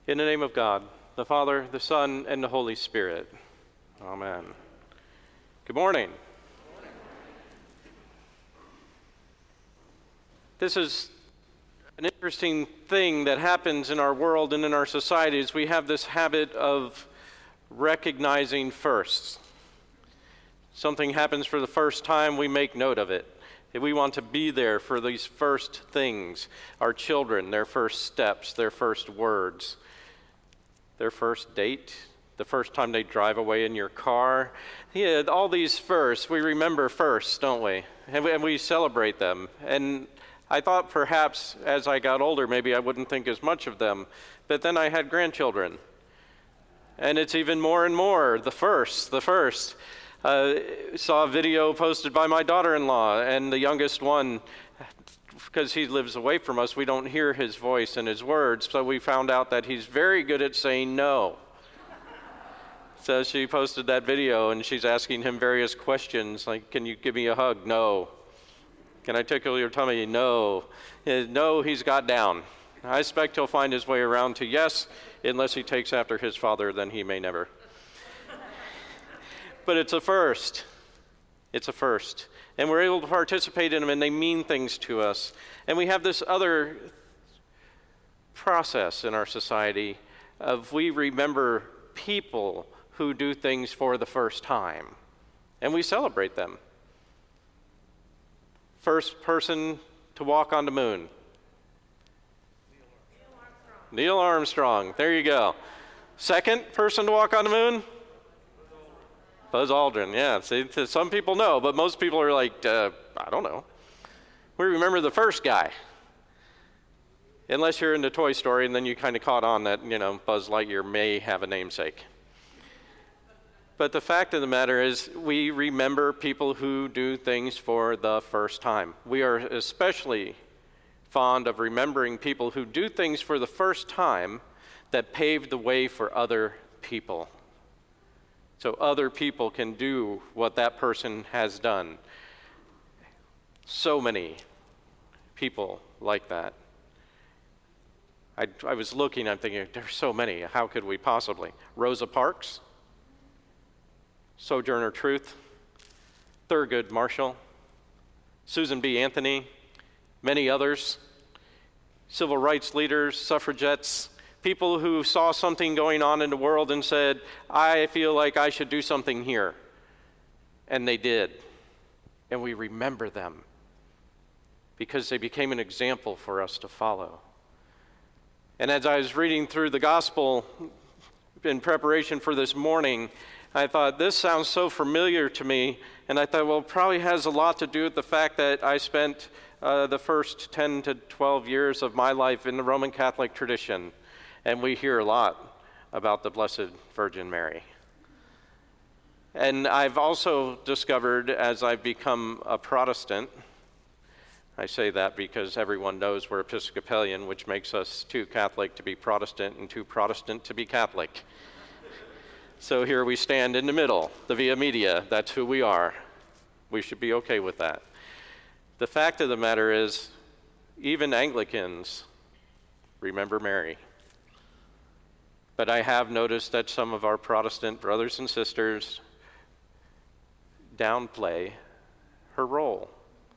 In the name of God, the Father, the Son, and the Holy Spirit. Amen. Good morning. This is an interesting thing that happens in our world and in our societies. We have this habit of recognizing firsts. Something happens for the first time, we make note of it. We want to be there for these first things. Our children, their first steps, their first words, their first date, the first time they drive away in your car. Yeah, all these firsts, we remember firsts, don't we? And we celebrate them. And I thought perhaps as I got older, maybe I wouldn't think as much of them. But then I had grandchildren. And it's even more and more, the first. Saw a video posted by my daughter-in-law, and the youngest one, because he lives away from us, we don't hear his voice and his words, so we found out that he's very good at saying no. So she posted that video, and she's asking him various questions, like, can you give me a hug? No. Can I tickle your tummy? No. No, he's got down. I expect he'll find his way around to yes, unless he takes after his father, then he may never. But it's a first. It's a first. And we're able to participate in them, and they mean things to us. And we have this other process in our society of we remember people who do things for the first time, and we celebrate them. First person to walk on the moon. Neil Armstrong. There you go. Second person to walk on the moon? Buzz Aldrin, yeah. See, some people know, but most people are like, I don't know. We remember the first guy. Unless you're into Toy Story, and then you kind of caught on that, Buzz Lightyear may have a namesake. But the fact of the matter is, we remember people who do things for the first time. We are especially fond of remembering people who do things for the first time that paved the way for other people. So other people can do what that person has done. So many people like that. I was looking, I'm thinking, there's so many. How could we possibly? Rosa Parks, Sojourner Truth, Thurgood Marshall, Susan B. Anthony, many others, civil rights leaders, suffragettes, people who saw something going on in the world and said, I feel like I should do something here. And they did. And we remember them because they became an example for us to follow. And as I was reading through the gospel in preparation for this morning, I thought, this sounds so familiar to me. And I thought, well, it probably has a lot to do with the fact that I spent the first 10 to 12 years of my life in the Roman Catholic tradition. And we hear a lot about the Blessed Virgin Mary. And I've also discovered as I've become a Protestant, I say that because everyone knows we're Episcopalian, which makes us too Catholic to be Protestant and too Protestant to be Catholic. So here we stand in the middle, the via media, that's who we are. We should be okay with that. The fact of the matter is, even Anglicans remember Mary. But I have noticed that some of our Protestant brothers and sisters downplay her role.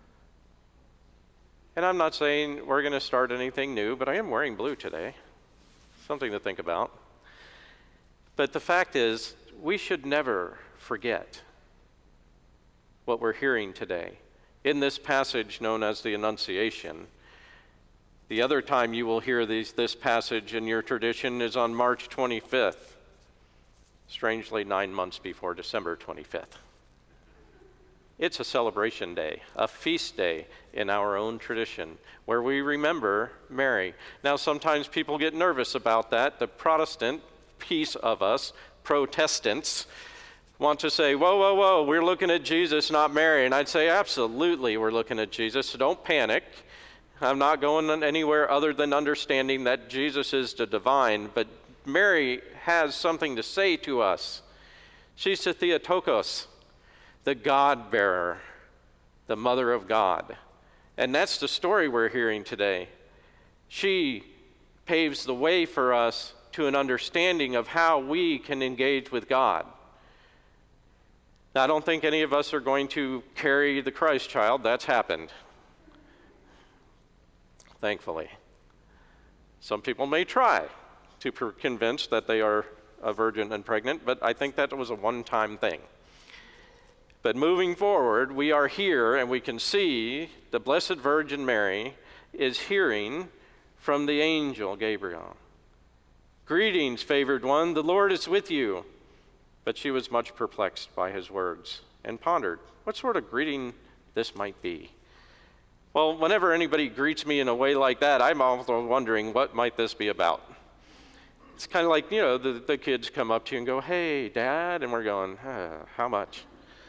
And I'm not saying we're going to start anything new, but I am wearing blue today. Something to think about. But the fact is, we should never forget what we're hearing today. In this passage known as the Annunciation, the other time you will hear this passage in your tradition is on March 25th, strangely 9 months before December 25th. It's a celebration day, a feast day in our own tradition, where we remember Mary. Now, sometimes people get nervous about that. The Protestant piece of us, Protestants, want to say, whoa, we're looking at Jesus, not Mary. And I'd say, absolutely, we're looking at Jesus, so don't panic. I'm not going anywhere other than understanding that Jesus is the divine, but Mary has something to say to us. She's the Theotokos, the God-bearer, the mother of God. And that's the story we're hearing today. She paves the way for us to an understanding of how we can engage with God. Now, I don't think any of us are going to carry the Christ child. That's happened, thankfully. Some people may try to convince that they are a virgin and pregnant, but I think that was a one-time thing. But moving forward, we are here and we can see the Blessed Virgin Mary is hearing from the angel Gabriel. "Greetings, favored one, the Lord is with you." But she was much perplexed by his words and pondered what sort of greeting this might be. Well, whenever anybody greets me in a way like that, I'm also wondering, what might this be about? It's kind of like, the kids come up to you and go, "Hey, Dad," and we're going, how much?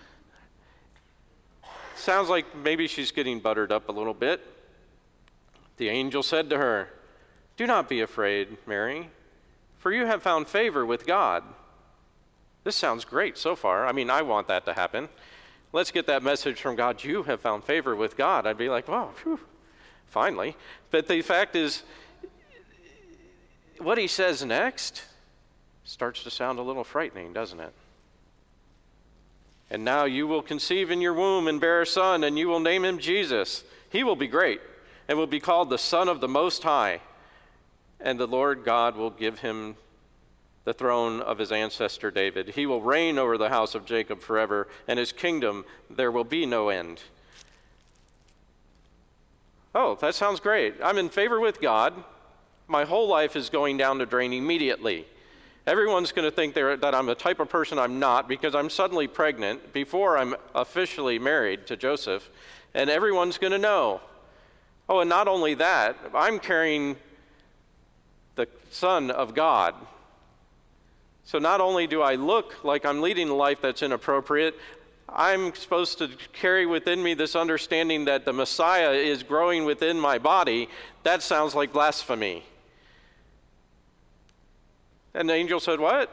Sounds like maybe she's getting buttered up a little bit. The angel said to her, "Do not be afraid, Mary, for you have found favor with God." This sounds great so far. I mean, I want that to happen. Let's get that message from God, "You have found favor with God." I'd be like, "Wow, phew, finally." But the fact is, what he says next starts to sound a little frightening, doesn't it? "And now you will conceive in your womb and bear a son, and you will name him Jesus. He will be great and will be called the Son of the Most High. And the Lord God will give him the throne of his ancestor David. He will reign over the house of Jacob forever, and his kingdom there will be no end." Oh, that sounds great. I'm in favor with God. My whole life is going down the drain immediately. Everyone's going to think that I'm the type of person I'm not because I'm suddenly pregnant before I'm officially married to Joseph, and everyone's going to know. Oh, and not only that, I'm carrying the Son of God. So not only do I look like I'm leading a life that's inappropriate, I'm supposed to carry within me this understanding that the Messiah is growing within my body. That sounds like blasphemy. And the angel said, "What?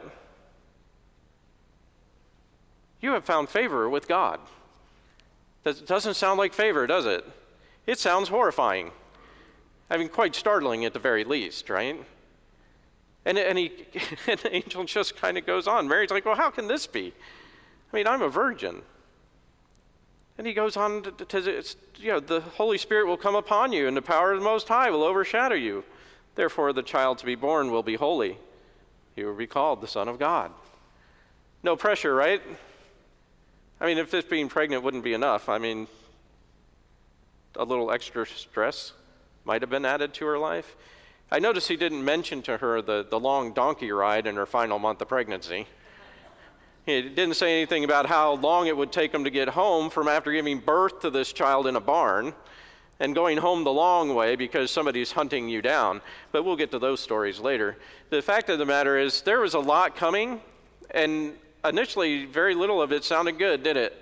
You have found favor with God." That doesn't sound like favor, does it? It sounds horrifying. I mean, quite startling at the very least, right? And the angel just kind of goes on. Mary's like, "Well, how can this be? I mean, I'm a virgin." And he goes on to the Holy Spirit will come upon you, and the power of the Most High will overshadow you. Therefore, the child to be born will be holy. He will be called the Son of God. No pressure, right? I mean, if this being pregnant wouldn't be enough, I mean, a little extra stress might have been added to her life. I noticed he didn't mention to her the long donkey ride in her final month of pregnancy. He didn't say anything about how long it would take him to get home from after giving birth to this child in a barn and going home the long way because somebody's hunting you down. But we'll get to those stories later. The fact of the matter is there was a lot coming, and initially very little of it sounded good, did it?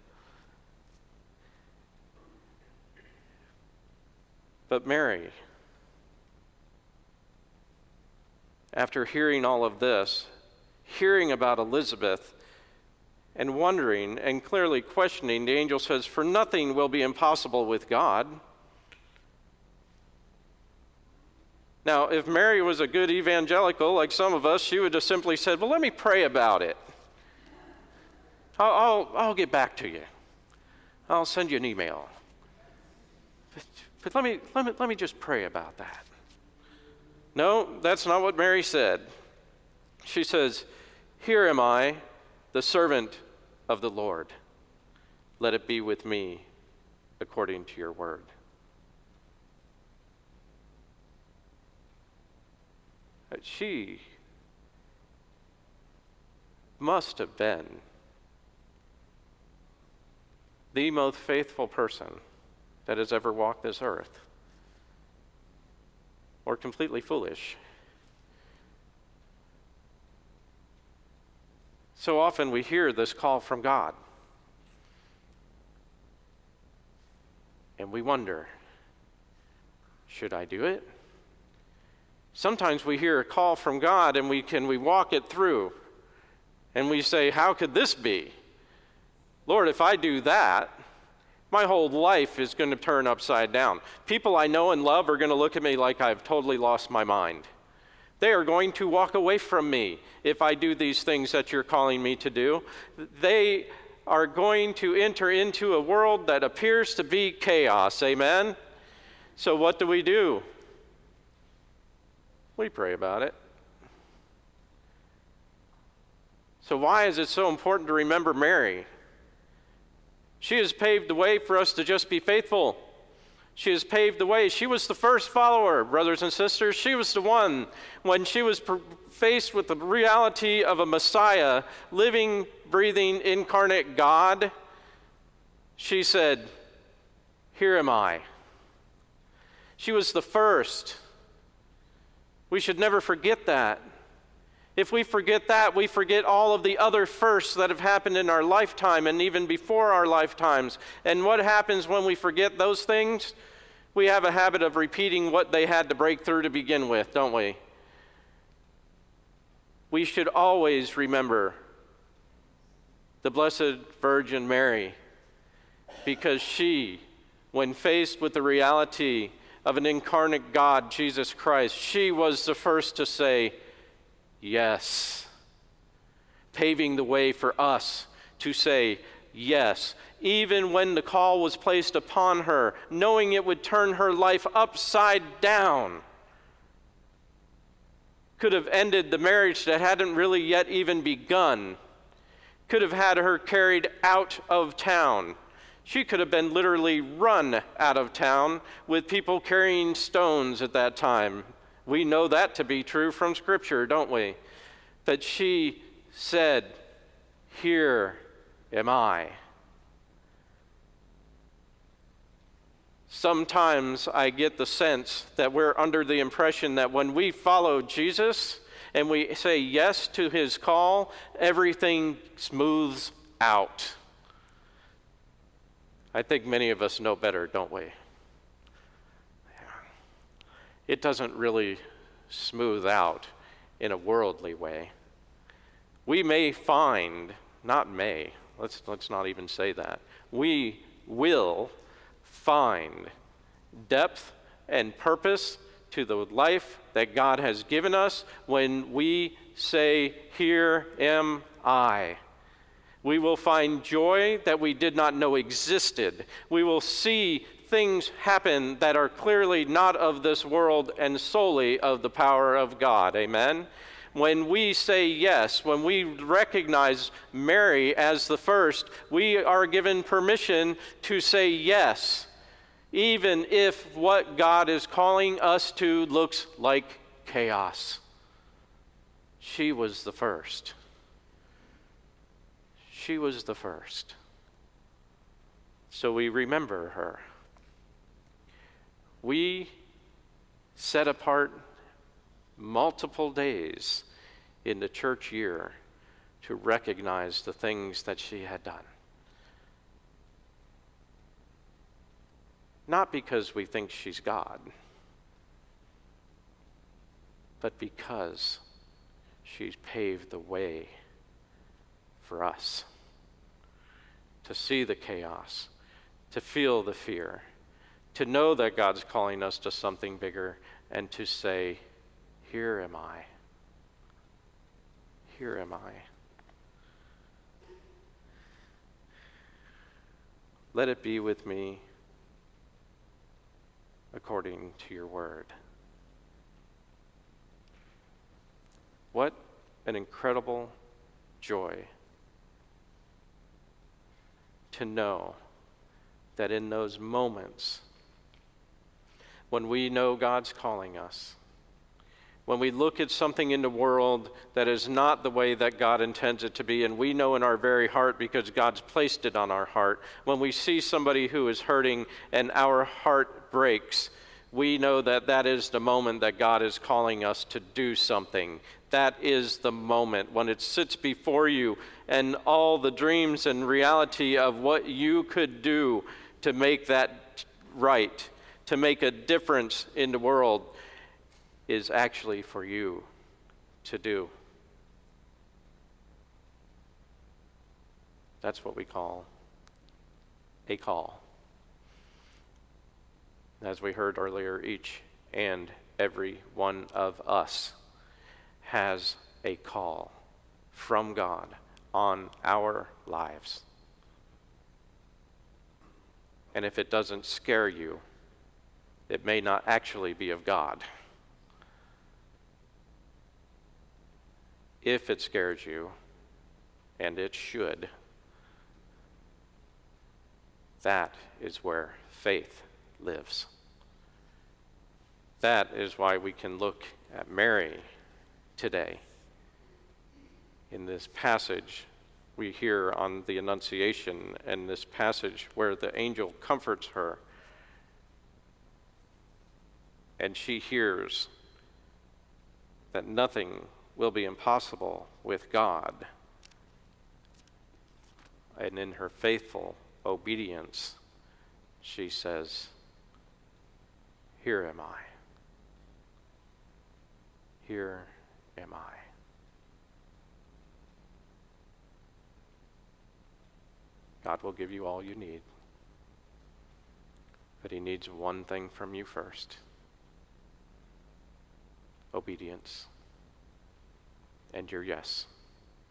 But Mary, after hearing all of this, hearing about Elizabeth, and wondering and clearly questioning, the angel says, "For nothing will be impossible with God." Now, if Mary was a good evangelical like some of us, she would have simply said, "Well, let me pray about it. I'll get back to you. I'll send you an email. But let me just pray about that." No, that's not what Mary said. She says, "Here am I, the servant of the Lord. Let it be with me according to your word." She must have been the most faithful person that has ever walked this earth, or completely foolish. So often we hear this call from God, and we wonder, should I do it? Sometimes we hear a call from God and we walk it through, and we say, how could this be? Lord, if I do that, my whole life is going to turn upside down. People I know and love are going to look at me like I've totally lost my mind. They are going to walk away from me if I do these things that you're calling me to do. They are going to enter into a world that appears to be chaos. Amen? So what do? We pray about it. So why is it so important to remember Mary? She has paved the way for us to just be faithful. She has paved the way. She was the first follower, brothers and sisters. She was the one, when she was faced with the reality of a Messiah, living, breathing, incarnate God, she said, "Here am I." She was the first. We should never forget that. If we forget that, we forget all of the other firsts that have happened in our lifetime and even before our lifetimes. And what happens when we forget those things? We have a habit of repeating what they had to break through to begin with, don't we? We should always remember the Blessed Virgin Mary, because she, when faced with the reality of an incarnate God, Jesus Christ, she was the first to say, yes, paving the way for us to say yes, even when the call was placed upon her, knowing it would turn her life upside down. Could have ended the marriage that hadn't really yet even begun. Could have had her carried out of town. She could have been literally run out of town with people carrying stones at that time. We know that to be true from Scripture, don't we? But she said, "Here am I." Sometimes I get the sense that we're under the impression that when we follow Jesus and we say yes to his call, everything smooths out. I think many of us know better, don't we? It doesn't really smooth out in a worldly way. We may find, not may, let's not even say that. We will find depth and purpose to the life that God has given us when we say, "Here am I." We will find joy that we did not know existed. We will see things happen that are clearly not of this world and solely of the power of God. Amen? When we say yes, when we recognize Mary as the first, we are given permission to say yes, even if what God is calling us to looks like chaos. She was the first. She was the first. So we remember her. We set apart multiple days in the church year to recognize the things that she had done. Not because we think she's God, but because she's paved the way for us to see the chaos, to feel the fear, to know that God's calling us to something bigger, and to say, "Here am I. Here am I." Let it be with me according to your word. What an incredible joy to know that in those moments when we know God's calling us, when we look at something in the world that is not the way that God intends it to be, and we know in our very heart because God's placed it on our heart, when we see somebody who is hurting and our heart breaks, we know that that is the moment that God is calling us to do something. That is the moment when it sits before you and all the dreams and reality of what you could do to make that right, to make a difference in the world, is actually for you to do. That's what we call a call. As we heard earlier, each and every one of us has a call from God on our lives. And if it doesn't scare you, it may not actually be of God. If it scares you, and it should, that is where faith lives. That is why we can look at Mary today. In this passage we hear on the Annunciation, and this passage where the angel comforts her, and she hears that nothing will be impossible with God. And in her faithful obedience, she says, "Here am I. Here am I." God will give you all you need, but he needs one thing from you first: obedience and your yes.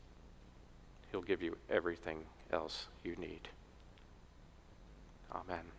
He'll give you everything else you need. Amen.